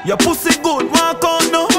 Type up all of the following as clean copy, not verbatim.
Your pussy good, walk on now.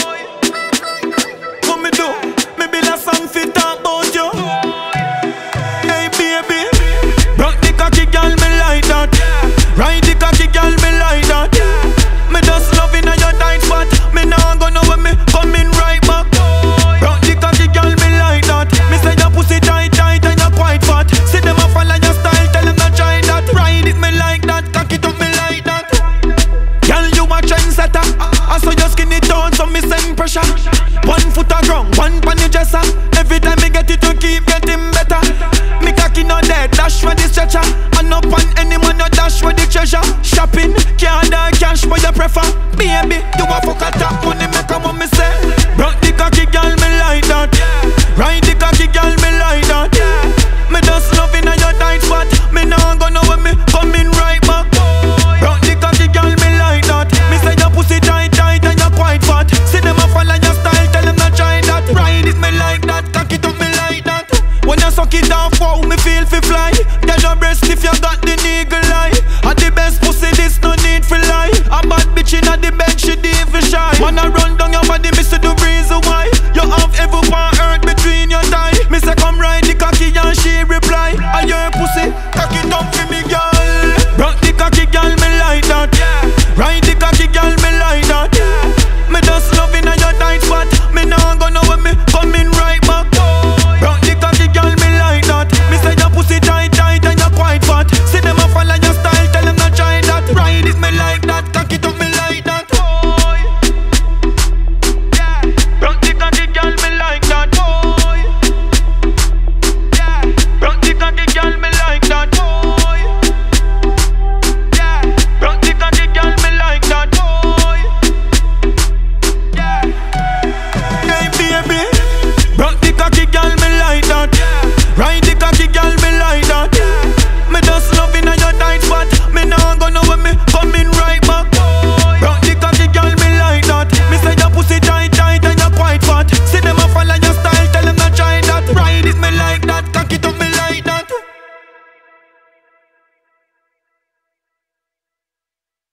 What me do? Me build a song fi talk about you. Hey baby, rock the cocky girl, me like that. Ride the cocky girl, me like that. Me just loving on your tight spot. Me nah go know when me coming right back. Rock the cocky girl, me like that. Me say your pussy tight, tight and you're quite fat. See them a follow your style, tell them not try that. Ride it, me like that. Cock it up, me like that. Girl, you a trendsetter. I saw your skinny tone, so me send pressure. 1 foot a ground, 1 pan the dresser. Every time me get it, you keep getting better. Me cocky no dead, dash for the stretcher. And up on any man, you dash for the treasure. Shopping, can't die cash, but you prefer. Baby,